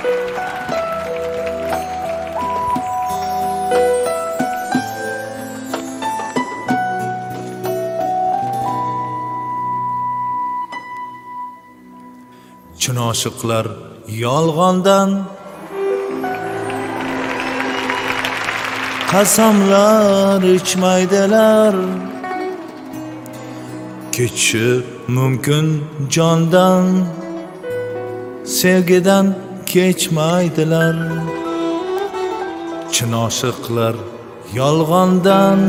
Chin oshiqlar yolg'ondan qasamlar ichmaydilar. Kechishi mumkin jondan, sevgidan kechmaydilar. Chin oshiqlar yolg'ondan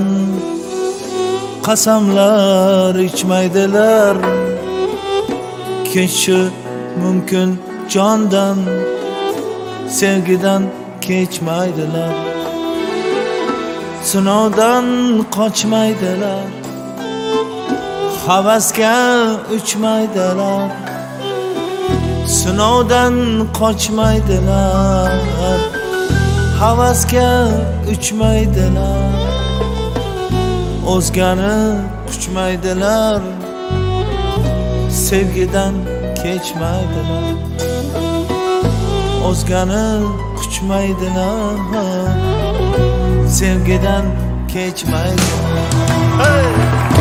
qasamlar ichmaydilar. Kechishi mumkin jondan, sevgidan kechmaydilar. Sinovdan qochmaydilar, havasga uchmaydilar. Sinovdan qochmaydilar, havasga uchmaydilar. O'zgani quchmaydilar, sevgidan kechmaydilar. O'zgani quchmaydilar, sevgidan kechmaydilar. Hey!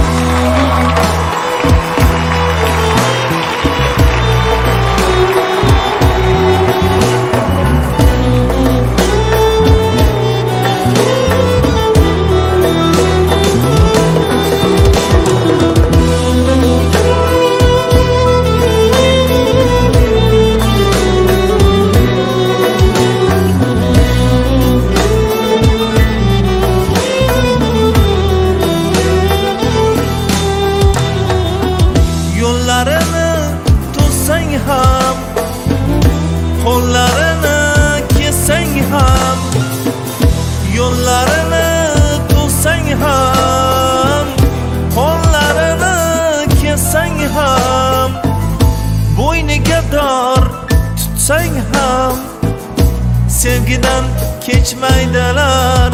Qo'llarini kessang ham, yo'llarini to'sang ham, qo'llarini kessang ham, bo'yniga dor tutsang ham, sevgidan kechmaydilar.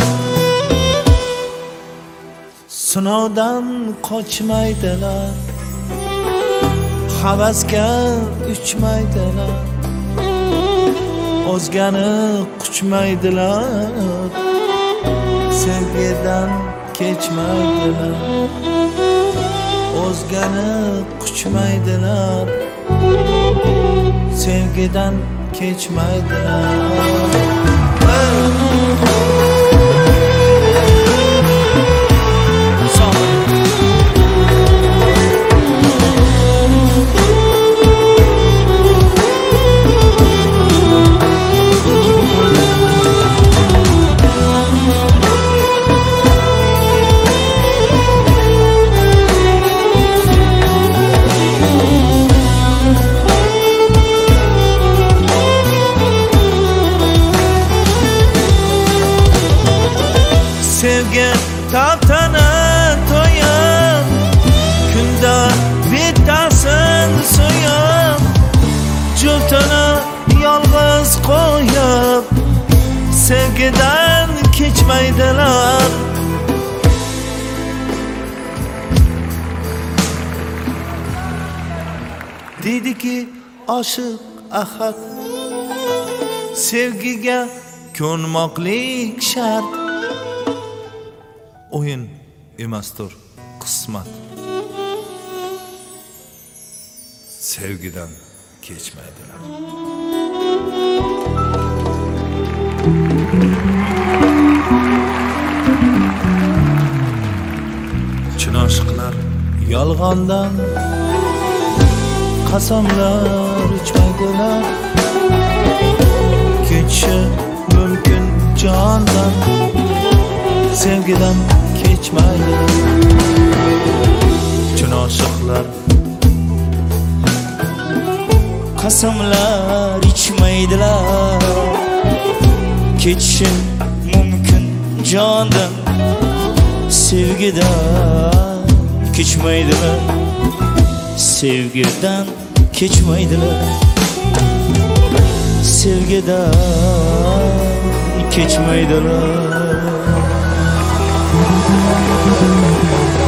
Sinovdan qochmaydilar, havasga uchmaydilar. O'zgani quchmaydilar, sevgidan kechmaydilar. O'zgani quchmaydilar, sevgidan kechmaydilar. Sevgi taftana to'yib, kunda bittasin so'yib, juftini yolg'iz qo'yib, sevgidan kechmaydilar. Deydiki oshiq ahad, sevgiga ko'nmoqlik shart. O'yin emasdir qismat, sevgidan kechmaydilar. Chin oshiqlar yolg'ondan qasamlar ichmaydilar. Kechishi mumkin jondan, sevgidan kechmaydilar. Chin oshiqlar qasamlar ichmaydilar. Kechishi mumkin jondan, sevgidan kechmaydilar. Sevgidan kechmaydilar, sevgidan kechmaydilar.